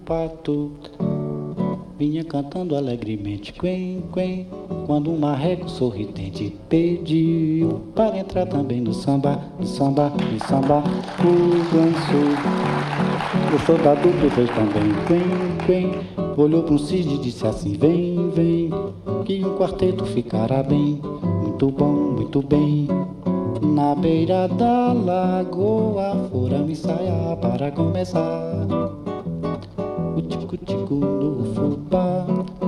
pato vinha cantando alegremente, quen, quen, quando um marreco sorridente pediu para entrar também no samba, no samba, no samba. O ganso gostou da dupla e fez também, quen, quen, olhou para um cisne e disse assim, vem, vem, que um quarteto ficará bem, muito bom, muito bem. Na beira da lagoa foram ensaiar para começar o tico-tico no fubá.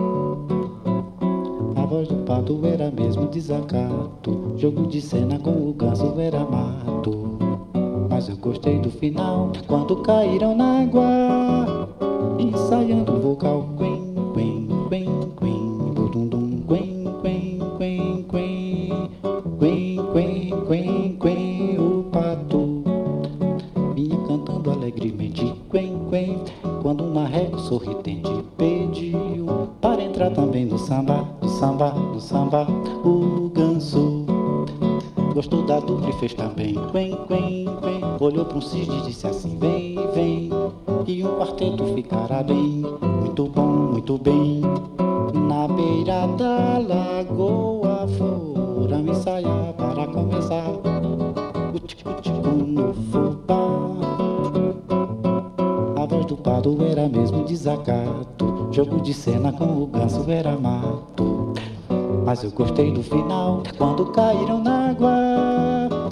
A voz do pato era mesmo desacato, jogo de cena com o ganso era mato. Mas eu gostei do final, quando caíram na água, ensaiando o vocal, quen, quen, quen, quen, budum-dum, quen, quen, quen, quen, quen, quen, quen, quen. O pato vinha cantando alegremente, quen, quen, quando um marreco sorridente pediu para entrar também no samba, no samba, no samba. O ganso gostou da dupla e fez também, quen, quen, quen, olhou para um cisne e disse assim, vem, vem, e um quarteto ficará bem, muito bom, muito bem. Na beira da lagoa foram ensaiar para começar o tico-tico no fubá. A voz do pato era mesmo desacato, jogo de cena com o ganso era mato. Mas eu gostei do final, quando caíram na água,